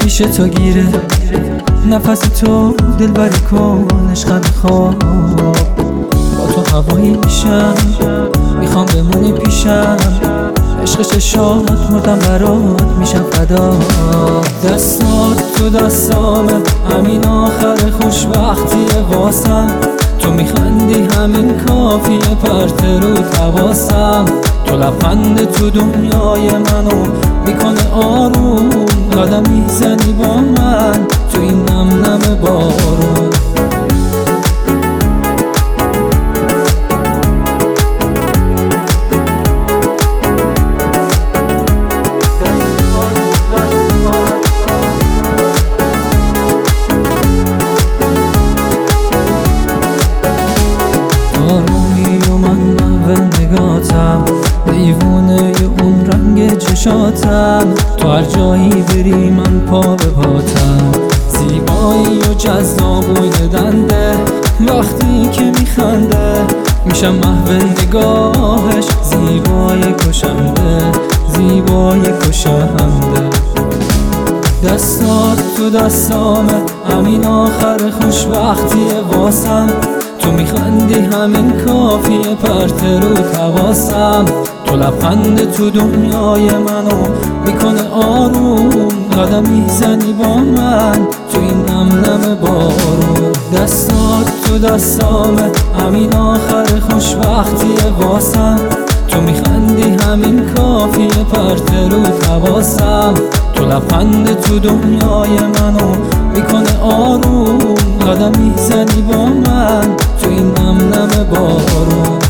پیش تو گیره، نفس تو دلبری کن عشقم خواب. با تو هوایی میشم، میخوام بمونی پیشم، عشق چشات مردم برات میشم فدا. دستات تو دستامه، همین آخر خوشبختیه واسم. تو میخندی همین کافیه پرت رو حواسم. تو لبخند تو دنیای منو میکنه آروم، قدم میزنی با من تو این نم نم بارون. دیوونه اون رنگ چشاتم، تو هر جایی بری من پا به پاتم. زیبایی و جذاب و دنده، وقتی که میخنده میشم محو نگاهش. زیبای کشنده، زیبای کشنده. دستات تو دستامه، همین آخر خوشبختیه واسم. تو میخندی همین کافیه پرت رو حواسم. تو لبخند تو دنیای منو میکنه آروم، قدم میزنی با من تو این نم نم بارون. دستات تو دستامه، همین آخر خوشبختیه واسم. تو میخندی همین کافیه پرت رو حواسم. تو لبخند تو دنیای منو میکنه آروم، قدم میزنی با من تو این نم نم بارون.